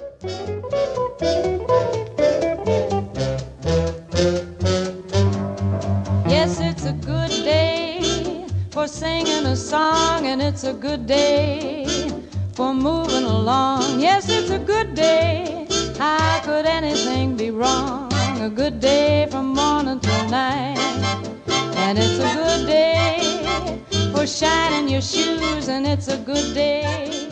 Yes, it's a good day for singing a song, and it's a good day for moving along. Yes, it's a good day. How could anything be wrong? A good day from morning till night. And it's a good day for shining your shoes, and it's a good day